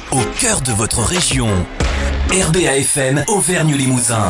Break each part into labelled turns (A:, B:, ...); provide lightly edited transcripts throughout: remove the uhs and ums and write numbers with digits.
A: au cœur de votre région. RBA FM Auvergne-Limousin.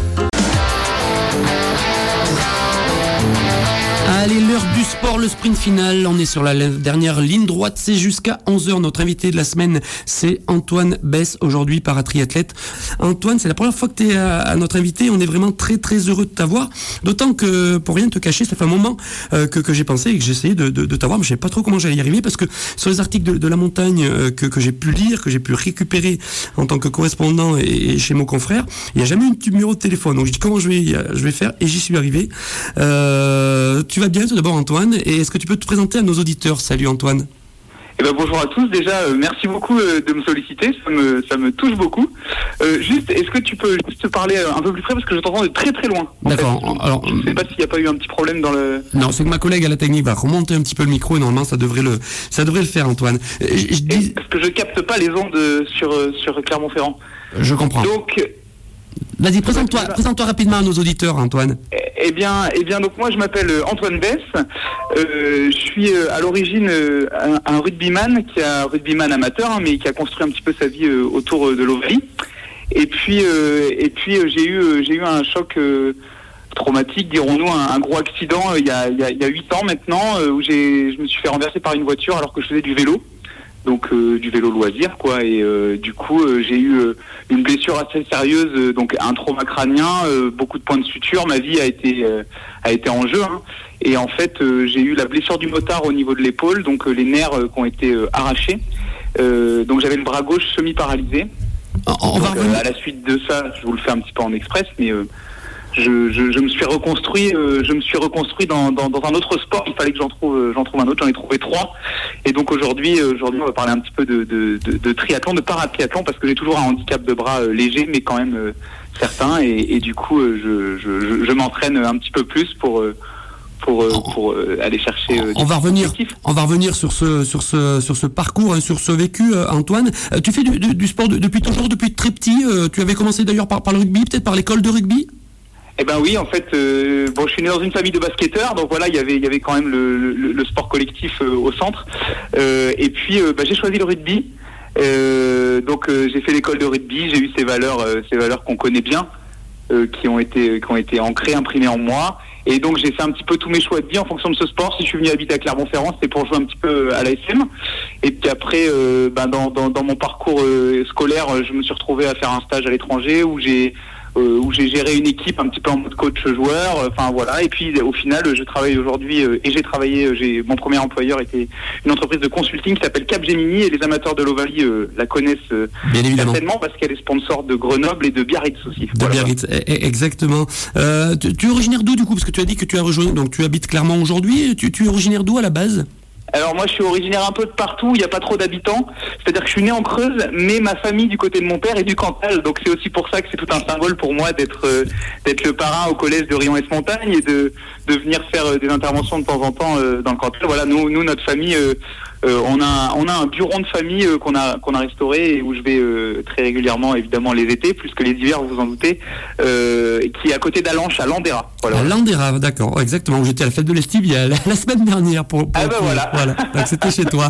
B: Allez, l'heure du sport, le sprint final. On est sur la dernière ligne droite. C'est jusqu'à 11h. Notre invité de la semaine, c'est Antoine Besse, aujourd'hui paratriathlète. Antoine, c'est la première fois que tu es à notre invité. On est vraiment très très heureux de t'avoir. D'autant que, pour rien te cacher, ça fait un moment que j'ai pensé et que j'ai essayé de t'avoir, mais je ne savais pas trop comment j'allais y arriver, parce que sur les articles de la montagne que j'ai pu lire, que j'ai pu récupérer en tant que correspondant et chez mon confrère, il n'y a jamais eu de numéro de téléphone. Donc je dis comment je vais faire, et j'y suis arrivé. Tu vas bien tout d'abord, Antoine, et est-ce que tu peux te présenter à nos auditeurs? Salut Antoine.
C: Bonjour à tous. Déjà, merci beaucoup de me solliciter, ça me touche beaucoup. Est-ce que tu peux juste parler un peu plus près, parce que je t'entends de très très loin.
B: D'accord. Alors,
C: je ne sais pas s'il n'y a pas eu un petit problème dans le...
B: Non, c'est que ma collègue à la technique va remonter un petit peu le micro, et normalement ça devrait le faire, Antoine.
C: Parce que je capte pas les ondes sur Clermont-Ferrand.
B: Je comprends.
C: Donc...
B: Vas-y, présente-toi rapidement à nos auditeurs, Antoine.
C: Eh bien, donc moi je m'appelle Antoine Besse. Je suis à l'origine un rugbyman amateur, mais qui a construit un petit peu sa vie autour de l'Ovalie. Et puis j'ai eu un choc traumatique, dirons-nous, un gros accident il y a 8 ans maintenant, où je me suis fait renverser par une voiture alors que je faisais du vélo. Donc du vélo loisir, quoi, et du coup j'ai eu une blessure assez sérieuse, donc un trauma crânien, beaucoup de points de suture, ma vie a été en jeu, hein. Et en fait j'ai eu la blessure du motard au niveau de l'épaule, donc les nerfs qui ont été arrachés, donc j'avais le bras gauche semi-paralysé. À la suite de ça, je vous le fais un petit peu en express, mais je me suis reconstruit dans un autre sport. Il fallait que j'en trouve un autre. J'en ai trouvé 3. Et donc aujourd'hui, on va parler un petit peu de triathlon, de paratriathlon, parce que j'ai toujours un handicap de bras léger, mais quand même certain. Et du coup, je m'entraîne un petit peu plus pour aller chercher.
B: On va revenir sur ce parcours, sur ce vécu, Antoine. Tu fais du sport depuis toujours, depuis très petit. Tu avais commencé d'ailleurs par le rugby, peut-être par l'école de rugby.
C: Eh ben oui, en fait, je suis né dans une famille de basketteurs, donc voilà, il y avait quand même le sport collectif au centre. Et puis, j'ai choisi le rugby. Donc j'ai fait l'école de rugby, j'ai eu ces valeurs qu'on connaît bien, qui ont été ancrées, imprimées en moi. Et donc j'ai fait un petit peu tous mes choix de vie en fonction de ce sport. Si je suis venu habiter à Clermont-Ferrand, c'était pour jouer un petit peu à l'ASM. Et puis après, dans mon parcours scolaire, je me suis retrouvé à faire un stage à l'étranger où j'ai géré une équipe un petit peu en mode coach-joueur, enfin voilà. Et puis au final, je travaille aujourd'hui mon premier employeur était une entreprise de consulting qui s'appelle Capgemini, et les amateurs de l'Ovalie la connaissent certainement parce qu'elle est sponsor de Grenoble et de Biarritz aussi.
B: De Biarritz, exactement. Tu es originaire d'où du coup? Parce que tu as dit que tu as rejoint, donc tu habites Clermont aujourd'hui. Tu es originaire d'où à la base?
C: Alors moi je suis originaire un peu de partout, il n'y a pas trop d'habitants, c'est-à-dire que je suis né en Creuse, mais ma famille du côté de mon père est du Cantal, donc c'est aussi pour ça que c'est tout un symbole pour moi d'être le parrain au collège de Rion-Ès-Montagne et de venir faire des interventions de temps en temps dans le Cantal. Voilà, nous notre famille, on a un bureau de famille qu'on a restauré et où je vais très régulièrement, évidemment les étés, plus que les hivers, vous vous en doutez, qui est à côté d'Alanche, à Landera. Voilà.
B: À Landera, d'accord, exactement. J'étais à la fête de l'Estive il y a la semaine dernière voilà. Donc c'était chez toi.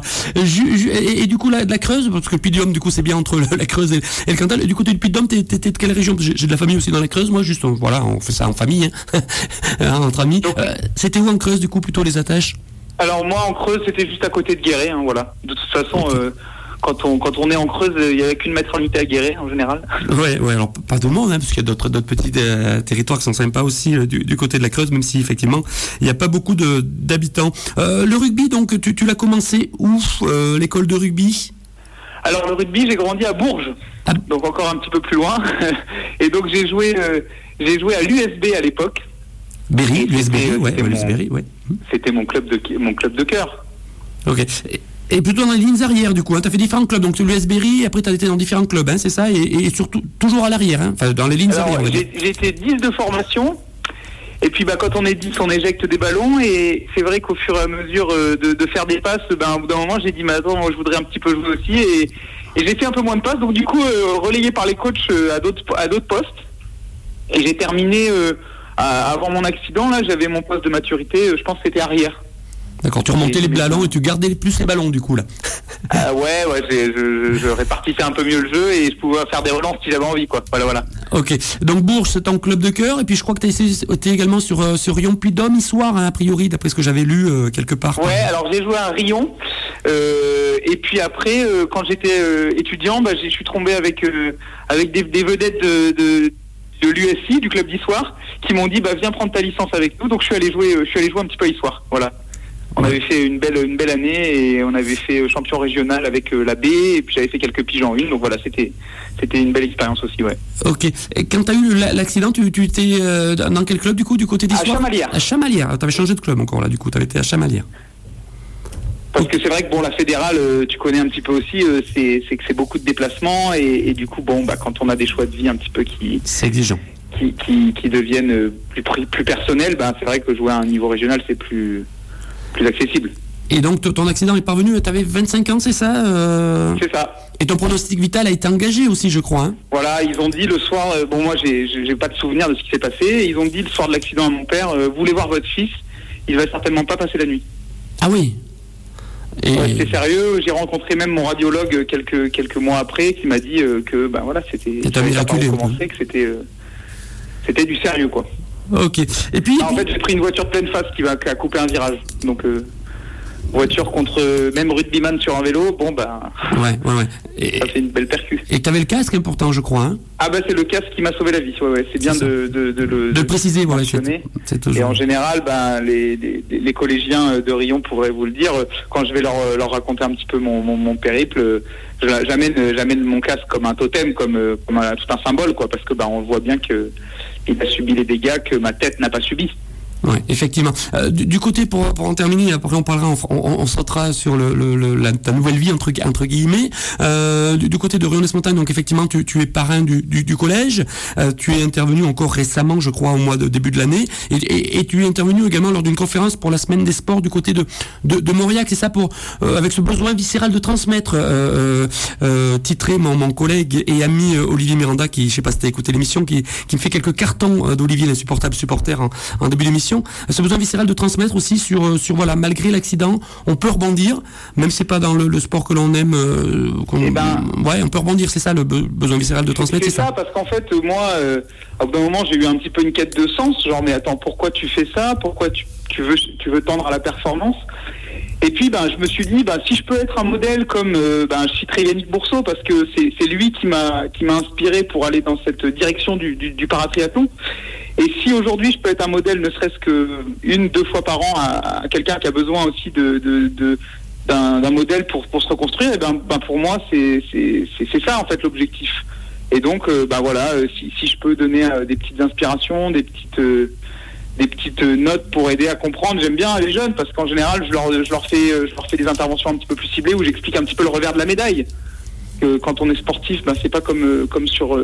B: Et du coup la Creuse, parce que le Puy-de-Dôme du coup c'est bien entre la Creuse et le Cantal. Et du côté du Puy-de-Dôme, t'étais de quelle région? J'ai de la famille aussi dans la Creuse, moi juste, voilà, on fait ça en famille, hein, entre amis. Donc, c'était où en Creuse du coup plutôt les attaches? Alors
C: moi en Creuse c'était juste à côté de Guéret, hein, voilà. De toute façon quand on est en Creuse, il n'y avait qu'une maternité à Guéret en général. Ouais, alors pas tout le monde, hein, parce qu'il y a d'autres petits territoires qui sont sympas aussi du côté de la Creuse, même si effectivement il n'y a pas beaucoup d'habitants. Le rugby, donc tu l'as commencé où, l'école de rugby? Alors le rugby, j'ai grandi à Bourges, donc encore un petit peu plus loin, et donc j'ai joué à l'USB à l'époque.
B: Berry, l'US Berry, ouais.
C: C'était mon club de cœur. Ok.
B: Et plutôt dans les lignes arrières, du coup, hein, tu as fait différents clubs, donc l'US Berry, après tu as été dans différents clubs, hein, c'est ça, et surtout toujours à l'arrière, hein, enfin dans les lignes arrières.
C: J'ai été 10 de formation, et puis quand on est 10, on éjecte des ballons, et c'est vrai qu'au fur et à mesure de faire des passes, au bout d'un moment j'ai dit, mais attends, moi je voudrais un petit peu jouer aussi, et j'ai fait un peu moins de passes, donc du coup relayé par les coachs à d'autres postes, et j'ai terminé, avant mon accident, là j'avais mon poste de maturité, je pense que c'était arrière.
B: D'accord, tu remontais les ballons et tu gardais plus les ballons du coup là.
C: Ouais, je répartissais un peu mieux le jeu et je pouvais faire des relances si j'avais envie, quoi. Voilà.
B: Ok, donc Bourges c'est ton club de cœur et puis je crois que t'es également sur Riom Puy-de-Dôme, Issoire, hein, a priori, d'après ce que j'avais lu quelque part.
C: Ouais, alors j'ai joué à Riom et puis après, quand j'étais étudiant, je suis tombé avec des vedettes de l'USI, du club d'Issoire, qui m'ont dit viens prendre ta licence avec nous. Donc je suis allé jouer un petit peu à Issoire. Voilà. On avait fait une belle année et on avait fait champion régional avec la B et puis j'avais fait quelques piges en une. Donc voilà, c'était une belle expérience aussi, ouais.
B: Ok. Et quand tu as eu l'accident, tu étais dans quel club du coup, du côté d'Issoire?
C: À Chamalières.
B: Tu avais changé de club encore là, du coup, tu avais été à Chamalières.
C: Parce que c'est vrai que la fédérale, tu connais un petit peu aussi, c'est que c'est beaucoup de déplacements et du coup quand on a des choix de vie un petit peu
B: c'est exigeant,
C: qui deviennent plus personnels, c'est vrai que jouer à un niveau régional c'est plus accessible.
B: Et donc ton accident est parvenu, tu avais 25 ans, c'est ça
C: C'est ça.
B: Et ton pronostic vital a été engagé aussi, je crois. Hein.
C: Voilà, ils ont dit le soir, moi j'ai pas de souvenir de ce qui s'est passé, ils ont dit le soir de l'accident à mon père, vous voulez voir votre fils, il va certainement pas passer la nuit.
B: Ah oui.
C: C'était sérieux, j'ai rencontré même mon radiologue quelques mois après qui m'a dit que c'était
B: miraculé,
C: que c'était du sérieux, quoi.
B: Ok. Et puis
C: en fait j'ai pris une voiture pleine face qui a coupé un virage. Donc voiture contre même rugbyman sur un vélo,
B: ouais. Et
C: ça fait une belle percu.
B: Et t'avais le casque important, je crois, hein.
C: Ah c'est le casque qui m'a sauvé la vie, ouais. C'est bien de le
B: préciser, voilà.
C: C'est toujours... Et en général, les collégiens de Riom pourraient vous le dire, quand je vais leur raconter un petit peu mon périple, j'amène mon casque comme un totem, comme tout un symbole, quoi, parce que on voit bien que il a subi les dégâts que ma tête n'a pas subis.
B: Oui, effectivement. Du côté, pour en terminer, après on parlera, on sautera sur ta nouvelle vie entre guillemets. Du côté de Riom-les-Montagnes, donc effectivement, tu es parrain du collège. Tu es intervenu encore récemment, je crois, au mois de début de l'année, et tu es intervenu également lors d'une conférence pour la semaine des sports du côté de Mauriac. C'est ça, pour avec ce besoin viscéral de transmettre, titré mon collègue et ami Olivier Miranda, qui, je sais pas si t'as écouté l'émission, qui me fait quelques cartons d'Olivier, l'insupportable supporter, en début d'émission. Ce besoin viscéral de transmettre aussi sur malgré l'accident, on peut rebondir, même si c'est pas dans le sport que l'on aime. On peut rebondir, c'est ça le besoin viscéral de transmettre.
C: C'est ça, parce qu'en fait, moi, à bout d'un moment, j'ai eu un petit peu une quête de sens, genre mais attends, pourquoi tu fais ça? Pourquoi tu veux tendre à la performance? Et puis je me suis dit si je peux être un modèle comme je citerai Yannick Bourseau, parce que c'est lui qui m'a inspiré pour aller dans cette direction du paratriathlon. Et si aujourd'hui je peux être un modèle, ne serait-ce que 1-2 fois par an à quelqu'un qui a besoin aussi d'un modèle pour se reconstruire, et pour moi c'est ça en fait l'objectif. Et donc si je peux donner des petites inspirations, des petites notes pour aider à comprendre, j'aime bien les jeunes, parce qu'en général je leur fais des interventions un petit peu plus ciblées où j'explique un petit peu le revers de la médaille. Que quand on est sportif, c'est pas comme sur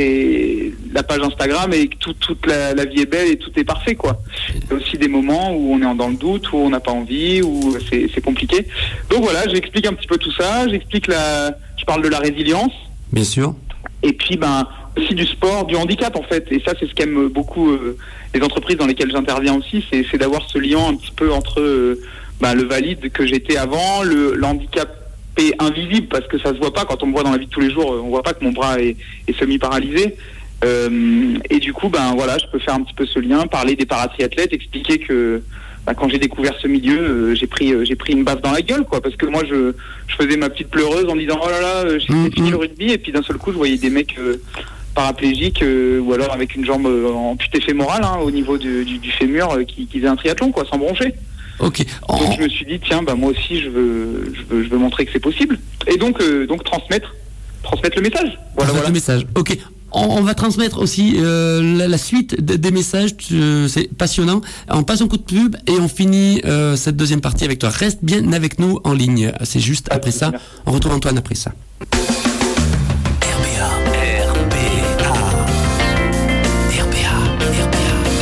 C: la page Instagram et que toute la vie est belle et tout est parfait, quoi. Il y a aussi des moments où on est dans le doute, où on n'a pas envie, où c'est compliqué. Donc voilà, j'explique un petit peu tout ça, je parle de la résilience. Bien sûr. Et puis aussi du sport, du handicap en fait. Et ça c'est ce qu'aiment beaucoup les entreprises dans lesquelles j'interviens aussi, c'est d'avoir ce lien un petit peu entre le valide que j'étais avant, le handicap invisible, parce que ça se voit pas quand on me voit dans la vie de tous les jours, on voit pas que mon bras est semi-paralysé, et du coup je peux faire un petit peu ce lien, parler des paratriathlètes, expliquer que quand j'ai découvert ce milieu, j'ai pris une baffe dans la gueule, quoi, parce que moi je faisais ma petite pleureuse en disant oh là là, j'ai fini le rugby, et puis d'un seul coup je voyais des mecs paraplégiques ou alors avec une jambe amputée fémorale au niveau du fémur qui faisaient un triathlon, quoi, sans broncher. Okay. Donc je me suis dit tiens moi aussi je veux montrer que c'est possible, et donc transmettre le message. Voilà.
B: Le message. Ok. On va transmettre aussi la suite des messages, c'est passionnant. On passe un coup de pub et on finit cette deuxième partie avec toi. Reste bien avec nous en ligne. C'est juste après ça. On retrouve Antoine après ça.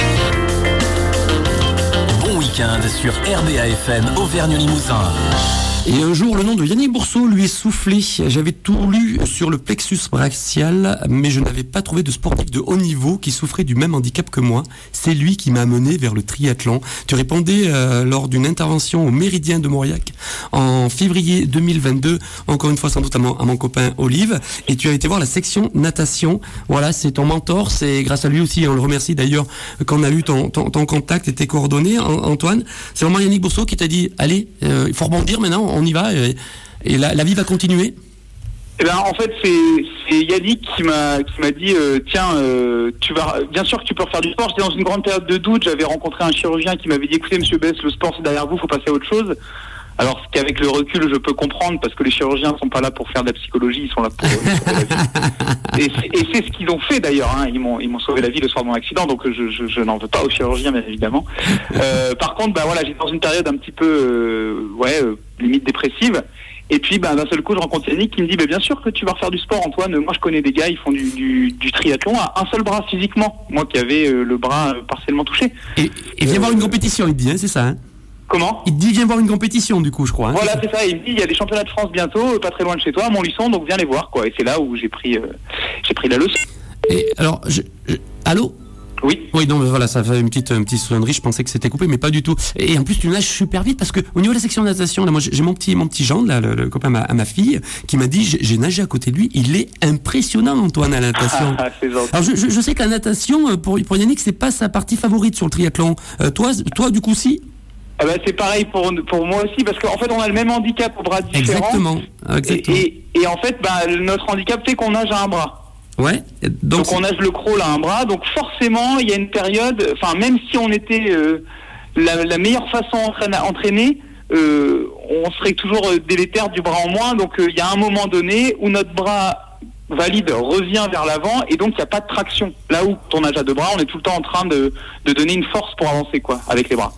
A: Sur RBA FM Auvergne-Limousin.
B: Et un jour, le nom de Yannick Bourseau lui est soufflé. J'avais tout lu sur le plexus brachial, mais je n'avais pas trouvé de sportif de haut niveau qui souffrait du même handicap que moi. C'est lui qui m'a mené vers le triathlon. Tu répondais lors d'une intervention au Méridien de Mauriac en février 2022, encore une fois sans doute à mon copain Olive, et tu as été voir la section natation. Voilà, c'est ton mentor, c'est grâce à lui aussi, on le remercie d'ailleurs, qu'on a eu ton contact et tes coordonnées, Antoine. C'est vraiment Yannick Bourseau qui t'a dit, allez, il faut rebondir maintenant, on y va, et la vie va continuer.
C: Eh ben, en fait, c'est Yannick qui m'a dit tiens, tu vas bien sûr que tu peux refaire du sport. J'étais dans une grande période de doute. J'avais rencontré un chirurgien qui m'avait dit écoutez, monsieur Bess, le sport c'est derrière vous, faut passer à autre chose. Alors qu'avec le recul, je peux comprendre parce que les chirurgiens sont pas là pour faire de la psychologie, ils sont là pour sauver la vie. Et c'est ce qu'ils ont fait d'ailleurs. Hein. Ils m'ont sauvé la vie le soir de mon accident, donc je n'en veux pas aux chirurgiens, bien évidemment. Par contre, bah voilà, j'étais dans une période un petit peu limite dépressive. Et puis, d'un seul coup, je rencontre Yannick qui me dit, bien sûr que tu vas refaire du sport, Antoine. Moi, je connais des gars, ils font du triathlon à un seul bras physiquement. Moi qui avais le bras partiellement touché.
B: Et viens voir une compétition, il te dit, hein, c'est ça, hein?
C: Comment ?
B: Il te dit, viens voir une compétition, du coup, je crois. Hein,
C: voilà, c'est ça. Il me dit, il y a des championnats de France bientôt, pas très loin de chez toi, à Montluçon, donc viens les voir, quoi. Et c'est là où j'ai pris la leçon.
B: Et alors, allô ?
C: Oui.
B: Oui, non, mais voilà, ça fait une petite sonnerie. Je pensais que c'était coupé, mais pas du tout. Et en plus, tu nages super vite parce que au niveau de la section de natation, là, moi, j'ai mon petit Jean, là, le copain à ma fille, qui m'a dit, j'ai nagé à côté de lui. Il est impressionnant, Antoine, à la natation.
C: C'est gentil.
B: Alors, je sais que la natation, pour Yannick, c'est pas sa partie favorite sur le triathlon. Toi, du coup, si?
C: C'est pareil pour moi aussi, parce qu'en fait, on a le même handicap au bras différents.
B: Exactement.
C: Et en fait, notre handicap fait qu'on nage à un bras.
B: Ouais.
C: Donc on nage le crawl à un bras, donc forcément il y a une période, même si on était la meilleure façon entraînée, on serait toujours délétère du bras en moins, donc il y a un moment donné où notre bras valide revient vers l'avant et donc il n'y a pas de traction. Là où on nage à deux bras, on est tout le temps en train de donner une force pour avancer avec les bras.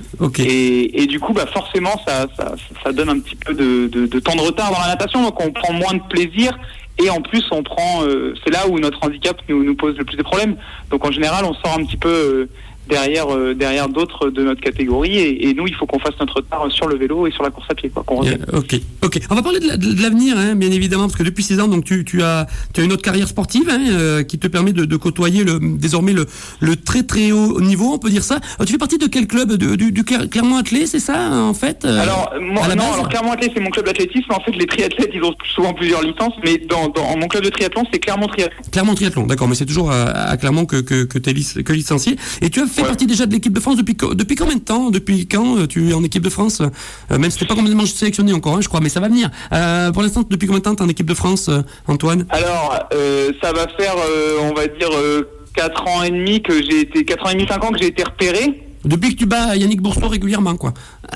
C: Okay. Et du coup forcément ça donne un petit peu de temps de retard dans la natation, donc on prend moins de plaisir. Et en plus, on prend, c'est là où notre handicap nous pose le plus de problèmes. Donc en général, on sort un petit peu derrière d'autres de notre catégorie. Et nous, il faut qu'on fasse notre part sur le vélo et sur la course à pied, quoi.
B: Ok. On va parler de l'avenir, hein, bien évidemment, parce que depuis 6 ans, donc tu as une autre carrière sportive qui te permet de côtoyer désormais le très très haut niveau, on peut dire ça. Alors, tu fais partie de quel club, du Clermont Athlé, c'est ça, en fait
C: Alors Clermont Athlé, c'est mon club d'athlétisme. En fait, les triathlètes, ils ont souvent plusieurs licences, mais dans mon club de triathlon, c'est Clermont Triathlon.
B: Clermont Triathlon, d'accord, mais c'est toujours à Clermont que tu es licencié. Et tu as fait partie déjà de l'équipe de France depuis combien de temps? Depuis quand tu es en équipe de France? Même si t'es pas complètement sélectionné encore, je crois, mais ça va venir. Pour l'instant, depuis combien de temps t'es en équipe de France, Antoine?
C: Alors, ça va faire, on va dire, 4 ans et demi, 5 ans que j'ai été repéré.
B: Depuis que tu bats Yannick Bourseau régulièrement, quoi.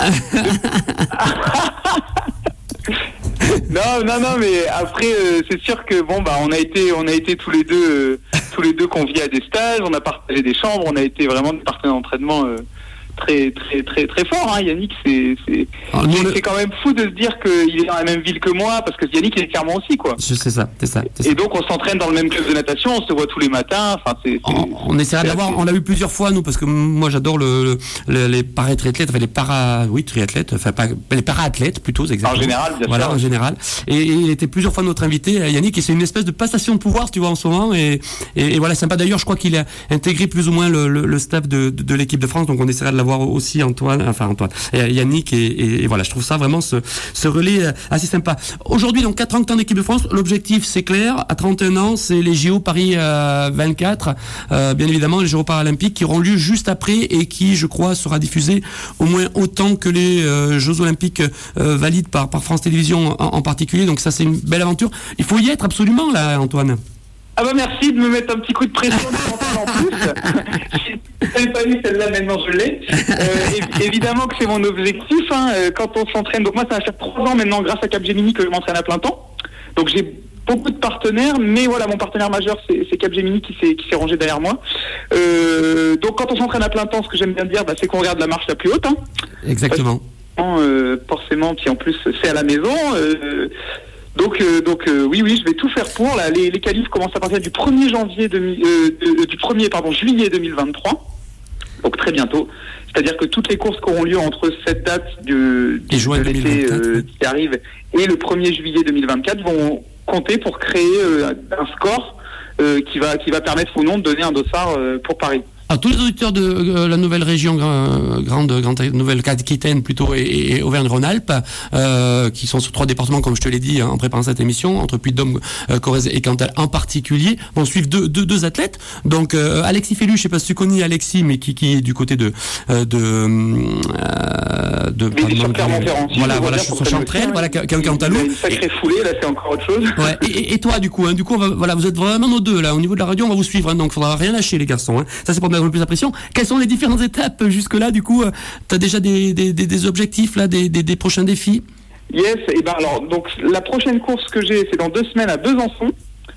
C: Non, mais après, c'est sûr que on a été tous les deux conviés à des stages, on a partagé des chambres, on a été vraiment des partenaires d'entraînement très très très très fort, hein. Yannick, c'est quand même fou de se dire qu'il est dans la même ville que moi, parce que Yannick il est clairement aussi, quoi.
B: C'est ça.
C: Et donc on s'entraîne dans le même club de natation, on se voit tous les matins.
B: On essaiera de l'avoir. On l'a eu plusieurs fois, nous, parce que moi j'adore les para-triathlètes, les para-athlètes plutôt, exactement.
C: En général, bien sûr.
B: Voilà, en général. Et il était plusieurs fois notre invité, Yannick, et c'est une espèce de passation de pouvoir, tu vois, en ce moment. Et voilà, sympa. D'ailleurs, je crois qu'il a intégré plus ou moins le staff de l'équipe de France, donc on essaiera de l'avoir aussi Yannick, et voilà, je trouve ça vraiment ce relais assez sympa. Aujourd'hui, donc 4 ans que tu es en équipe de France, l'objectif c'est clair, à 31 ans, c'est les JO Paris 24, bien évidemment les Jeux paralympiques qui auront lieu juste après et qui, je crois, sera diffusé au moins autant que les Jeux olympiques valides par France Télévisions en particulier, donc ça c'est une belle aventure. Il faut y être absolument là, Antoine.
C: Merci de me mettre un petit coup de pression en plus. Je n'avais pas eu celle-là, maintenant je l'ai. Évidemment que c'est mon objectif, quand on s'entraîne. Donc moi ça va faire 3 ans maintenant grâce à Capgemini que je m'entraîne à plein temps. Donc j'ai beaucoup de partenaires, mais voilà, mon partenaire majeur c'est Capgemini qui s'est rangé derrière moi. Donc quand on s'entraîne à plein temps, ce que j'aime bien dire, c'est qu'on regarde la marche la plus haute.
B: Exactement.
C: Forcément, puis en plus c'est à la maison. Donc oui, je vais tout faire pour. Là, les qualifs commencent à partir du 1er juillet 2023. donc très bientôt. C'est-à-dire que toutes les courses qui auront lieu entre cette date de l'été qui arrive et le 1er juillet 2024 vont compter pour créer un score qui va permettre ou non de donner un dossard pour Paris.
B: Alors, tous les auditeurs de la nouvelle région, grande Nouvelle-Aquitaine plutôt, et Auvergne-Rhône-Alpes, qui sont sur 3 départements, comme je te l'ai dit en préparant cette émission, entre Puy-de-Dôme, Corrèze et Cantal en particulier, vont suivre deux athlètes. Donc Alexis Félu, je sais pas si tu connais Alexis, mais qui est du côté de
C: Clermont-Ferrand.
B: Voilà, je suis sur Chanterelle, voilà, Cantalou.
C: Une sacrée foulée, là, c'est encore autre chose.
B: Ouais. Et toi, du coup, vous êtes vraiment nos deux là, au niveau de la radio, on va vous suivre, donc faudra rien lâcher, les garçons. Ça, c'est pour mettre le plus la pression. Quelles sont les différentes étapes jusque-là, du coup, t'as déjà des objectifs là, des prochains défis?
C: Yes, et ben alors, donc la prochaine course que j'ai, c'est dans 2 semaines à Besançon.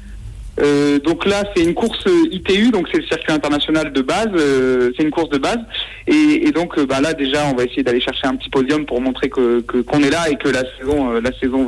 C: Donc là, c'est une course ITU, donc c'est le circuit international de base, c'est une course de base, et donc là déjà, on va essayer d'aller chercher un petit podium pour montrer qu'on est là et que la saison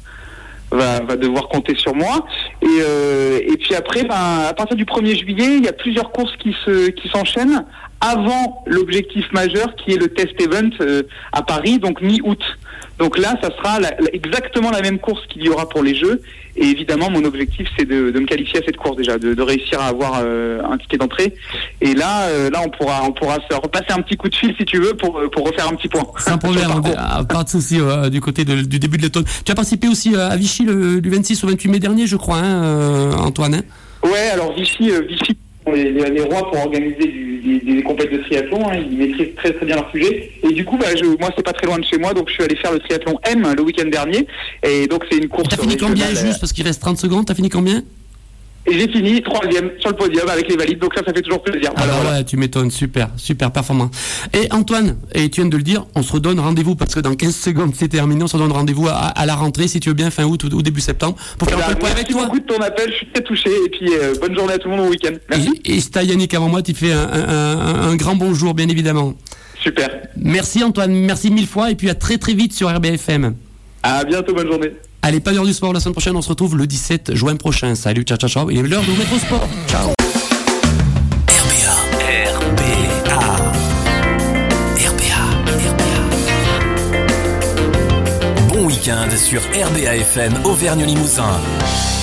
C: va devoir compter sur moi. Et puis après, à partir du 1er juillet, il y a plusieurs courses qui s'enchaînent avant l'objectif majeur qui est le test event à Paris, donc mi-août. Donc là, ça sera exactement la même course qu'il y aura pour les Jeux. Et évidemment, mon objectif, c'est de me qualifier à cette course déjà, de réussir à avoir un ticket d'entrée. Et là, on pourra se repasser un petit coup de fil si tu veux pour refaire un petit point.
B: Sans problème, pas de souci du côté du début de l'automne. Tu as participé aussi à Vichy du 26 au 28 mai dernier, je crois, Antoine.
C: Ouais, alors Vichy. Les rois pour organiser des compétitions de triathlon, ils maîtrisent très très bien leur sujet. Et du coup, moi c'est pas très loin de chez moi, donc je suis allé faire le triathlon M le week-end dernier. Et donc c'est une course.
B: T'as fini combien juste parce qu'il reste 30 secondes? T'as fini combien?
C: Et j'ai fini 3e sur le podium avec les valides, donc ça fait toujours plaisir.
B: Ouais, tu m'étonnes, super performance. Et Antoine, et tu viens de le dire, on se redonne rendez-vous parce que dans 15 secondes c'est terminé, on se redonne rendez-vous à la rentrée si tu veux bien, fin août ou début septembre, pour faire un peu le point avec toi.
C: Merci beaucoup de ton appel, je suis très touché, et puis bonne journée à tout le monde au week-end. Merci.
B: Et si t'as Yannick avant moi, tu fais un grand bonjour bien évidemment.
C: Super.
B: Merci Antoine, merci 1000 fois, et puis à très très vite sur RBFM.
C: À bientôt, bonne journée.
B: Allez, pas l'heure du sport, la semaine prochaine, on se retrouve le 17 juin prochain. Salut, ciao. Il est l'heure de vous mettre au sport. Ciao.
A: RBA. Bon week-end sur RBA FM Auvergne-Limousin.